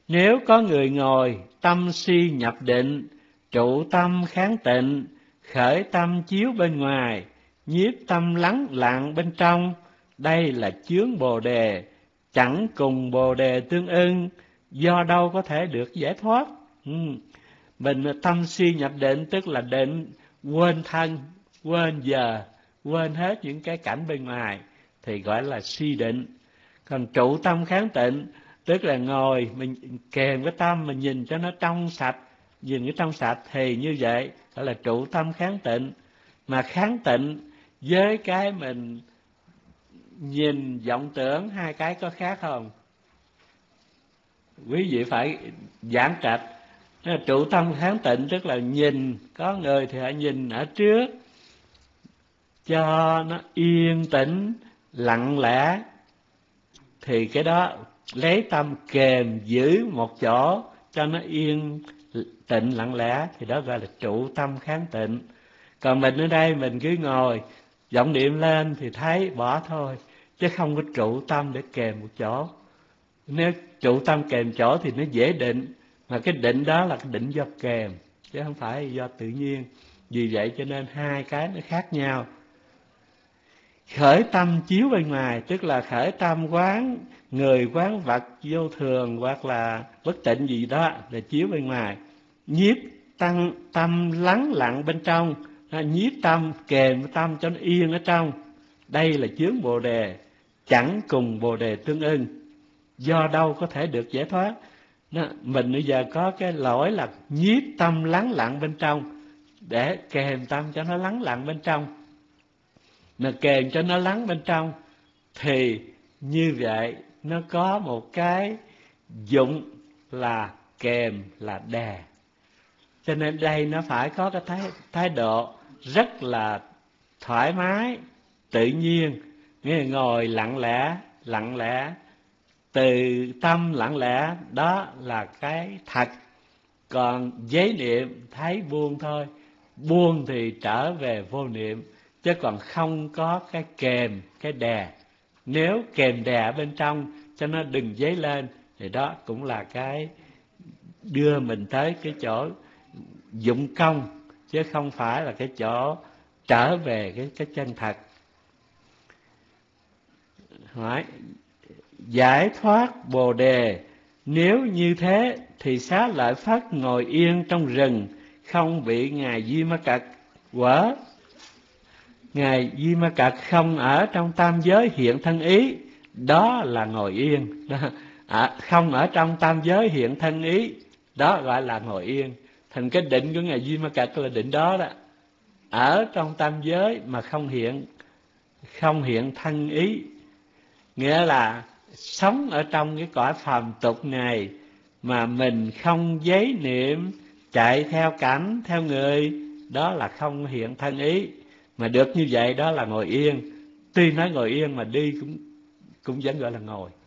Nếu có người ngồi, tâm si nhập định, trụ tâm kháng tịnh, khởi tâm chiếu bên ngoài, nhiếp tâm lắng lặng bên trong, đây là chướng Bồ Đề, chẳng cùng Bồ Đề tương ưng, do đâu có thể được giải thoát. Mình tâm si nhập định tức là định quên thân, quên giờ, quên hết những cái cảnh bên ngoài thì gọi là si định. Còn trụ tâm kháng tịnh tức là ngồi mình kèm cái tâm mình nhìn cho nó trong sạch, nhìn cái trong sạch thì như vậy gọi là trụ tâm kháng tịnh. Mà kháng tịnh với cái mình nhìn vọng tưởng hai cái có khác không? Quý vị phải giảng trạch. Trụ tâm kháng tịnh tức là nhìn, có người thì họ nhìn ở trước cho nó yên tĩnh lặng lẽ, thì cái đó lấy tâm kềm giữ một chỗ cho nó yên tịnh lặng lẽ thì đó gọi là trụ tâm kháng tịnh. Còn mình ở đây mình cứ ngồi vọng niệm lên thì thấy bỏ thôi, chứ không có trụ tâm để kềm một chỗ. Nếu trụ tâm kềm chỗ thì nó dễ định, mà cái định đó là cái định do kềm chứ không phải do tự nhiên. Vì vậy cho nên hai cái nó khác nhau. Khởi tâm chiếu bên ngoài tức là khởi tâm quán người, quán vật vô thường hoặc là bất tịnh gì đó để chiếu bên ngoài. Nhiếp tâm lắng lặng bên trong, nhiếp tâm kềm tâm cho nó yên ở trong, đây là chướng Bồ Đề, chẳng cùng Bồ Đề tương ưng, do đâu có thể được giải thoát. Mình bây giờ có cái lỗi là nhiếp tâm lắng lặng bên trong, để kèm tâm cho nó lắng lặng bên trong. Mà kèm cho nó lắng bên trong thì như vậy nó có một cái dụng là kèm là đè. Cho nên đây nó phải có cái thái độ rất là thoải mái, tự nhiên, nghĩa là ngồi lặng lẽ, từ tâm lặng lẽ, đó là cái thật. Còn giấy niệm thấy buông thôi, buông thì trở về vô niệm, chứ còn không có cái kèm, cái đè. Nếu kèm đè ở bên trong cho nó đừng dấy lên thì đó cũng là cái đưa mình tới cái chỗ dụng công, chứ không phải là cái chỗ trở về cái chân thật. Hỏi giải thoát Bồ Đề, nếu như thế thì Xá Lợi Phất ngồi yên trong rừng, không bị Ngài Di Ma Cật quở. Ngài Di Ma Cật không ở trong tam giới hiện thân ý, đó là ngồi yên. Không ở trong tam giới hiện thân ý, đó gọi là ngồi yên. Thành cái định của Ngài Di Ma Cật là định đó đó. Ở trong tam giới mà không hiện thân ý, nghĩa là sống ở trong cái cõi phàm tục này mà mình không giấy niệm, chạy theo cảnh, theo người, đó là không hiện thân ý. Mà được như vậy đó là ngồi yên. Tuy nói ngồi yên mà đi cũng vẫn gọi là ngồi.